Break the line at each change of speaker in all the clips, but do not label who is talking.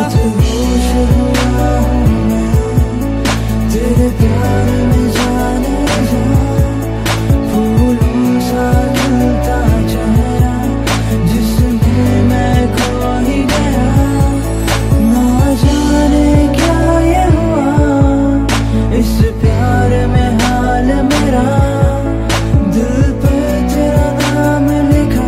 आज होश हुआ हूँ मैं तेरे प्यार में जाने जा, फूलों सा खिलता चेहरा जिसमें मैं खो ही गया। ना जाने क्या ये हुआ इस प्यार में हाल मेरा, दिल पे तेरा नाम लिखा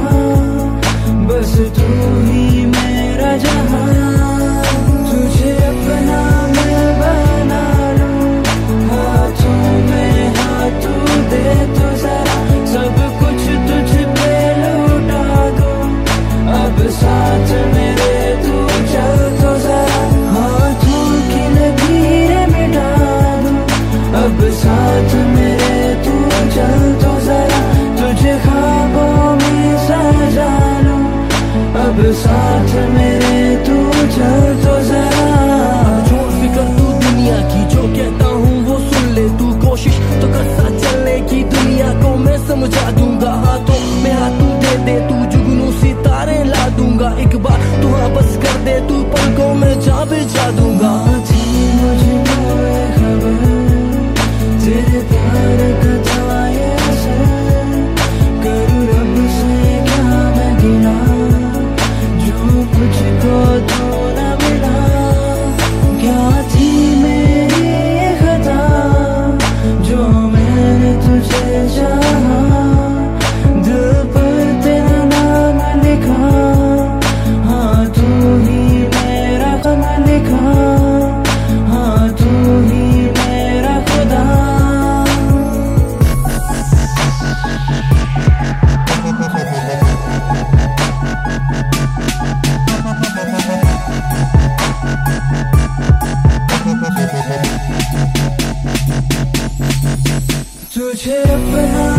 बस तू ही मेरा जहां। तुझे अपना मैं बना लूं, हाथों में हाथ तू दे तो जरा, सब कुछ तुझ पे लौटा दूं, अब साथ मेरे तू चल तो जरा, हाथों की लकीरें मिटा दूं, अब साथ मेरे तू चल तो जरा, तुझे ख्वाबों में सजा लूं, अब साथ मेरे तू चल तो जरा।
छोड़ फिकर तू दुनिया की, जो कहता हूँ वो सुन ले तू, कोशिश तो कर साथ चलने की, दुनिया को मैं समझा दूंगा, हाथों में हाथ तू दे दे तू, जुगनू सितारे ला दूंगा, एक बार तू हाँ बस कर दे तू, पलकों में जा बिछा दूंगा।
थी मुझको ये खबर तेरे प्यार का था ये असर, करूँ रब से क्या मैं गिला जो मुझको तू न मिला। क्या थी मेरी ये खता जो मैंने तुझे चाहा, दिल पर तेरा नाम लिखा, हाँ तू ही मेरा गम लिखा, हाँ तू ही मेरा खुदा। तुझे अपना